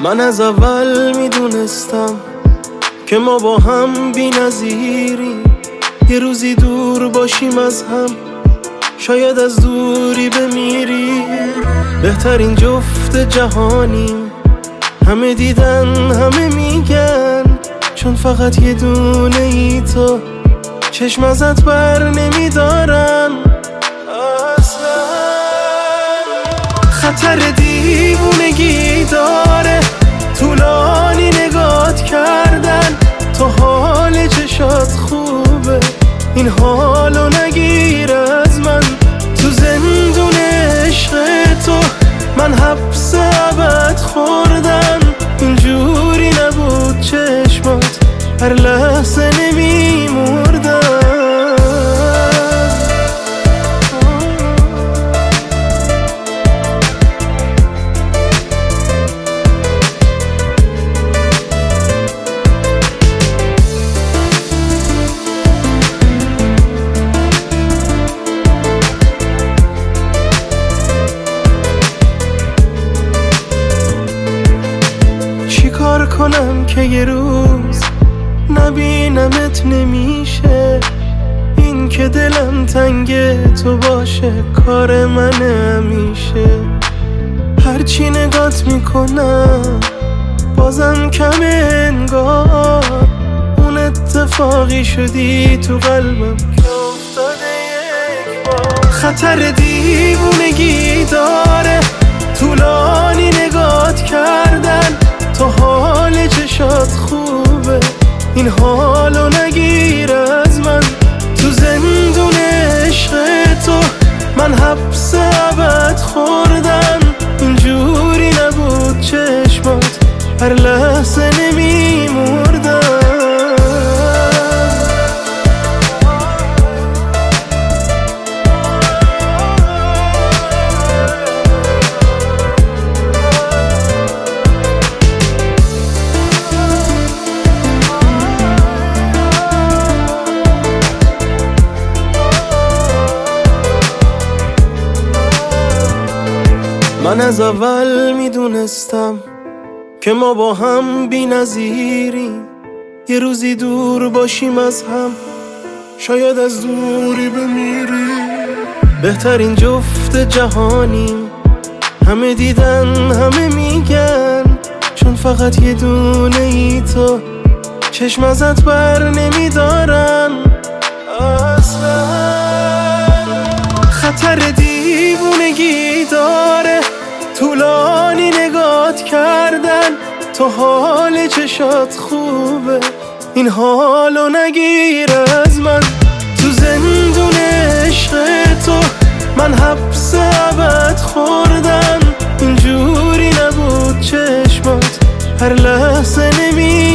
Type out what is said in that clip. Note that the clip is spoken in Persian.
من از اول میدونستم که ما با هم بی نظیریم. یه روزی دور باشیم از هم، شاید از دوری بمیریم. بهترین جفت جهانیم، همه دیدن همه میگن، چون فقط یه دونه ای تو چشم ازت بر نمیدارن اصلا. خطر دیوونگی داره طولانی نگات کردن، تو حال چشات خوبه این حالو نگیر از من. تو زندون عشق تو من حبس ابد خوردم، اینجوری نبود چشمات هر لحظه نمیمردم. کار کنم که یه روز نبینمت نمیشه، این که دلم تنگ تو باشه کار من همیشه. هرچی نگات میکنم بازم کمه انگار، اون اتفاقی شدی تو قلبم که افتاده یک بار. خطر دیوونگی داره طولانی نگات کردن، تو حال چشات خوبه این حالو نگیر از من. تو زندون عشق تو من حبس ابد خوردم، اینجوری نبود چشمات هر لحظه نمیمردم. من از اول میدونستم که ما با هم بی نظیریم. یه روزی دور باشیم از هم، شاید از دوری بمیریم. بهترین جفت جهانیم، همه دیدن همه میگن، چون فقط یه دونه ای تو چشم ازت بر نمیدارن اصلا. خطر دیوونگی داره طولانی نگات کردن، تو حال چشات خوبه این حالو نگیر از من. تو زندون عشق تو من حبس ابد خوردم، اینجوری نبود چشمات هر لحظه نمی